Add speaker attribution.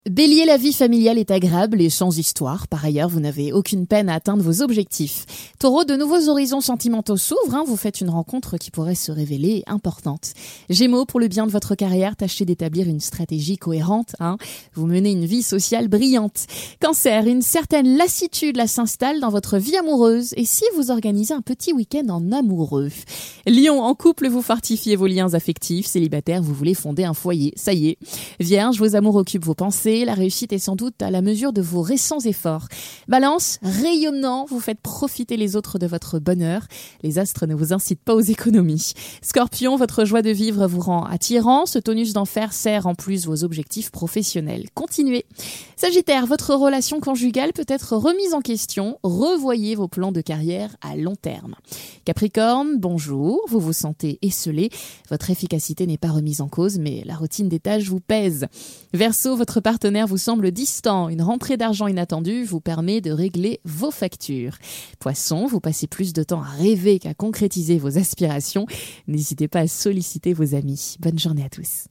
Speaker 1: Bélier, la vie familiale est agréable et sans histoire. Par ailleurs, vous n'avez aucune peine à atteindre vos objectifs. Taureau, de nouveaux horizons sentimentaux s'ouvrent. Vous faites une rencontre qui pourrait se révéler importante. Gémeaux, pour le bien de votre carrière, tâchez d'établir une stratégie cohérente. Vous menez une vie sociale brillante. Cancer, une certaine lassitude s'installe dans votre vie amoureuse. Et si vous organisez un petit week-end en amoureux? Lion, en couple, vous fortifiez vos liens affectifs. Célibataire, vous voulez fonder un foyer. Ça y est. Vierge, vos amours occupent vos pensées. La réussite est sans doute à la mesure de vos récents efforts. Balance, rayonnant, vous faites profiter les autres de votre bonheur. Les astres ne vous incitent pas aux économies. Scorpion, votre joie de vivre vous rend attirant. Ce tonus d'enfer sert en plus vos objectifs professionnels. Continuez. Sagittaire, votre relation conjugale peut être remise en question. Revoyez vos plans de carrière à long terme. Capricorne, bonjour, vous vous sentez esseulé. Votre efficacité n'est pas remise en cause, mais la routine des tâches vous pèse. Verseau, votre partenaire vous semble distant. Une rentrée d'argent inattendue vous permet de régler vos factures. Poisson, vous passez plus de temps à rêver qu'à concrétiser vos aspirations. N'hésitez pas à solliciter vos amis. Bonne journée à tous.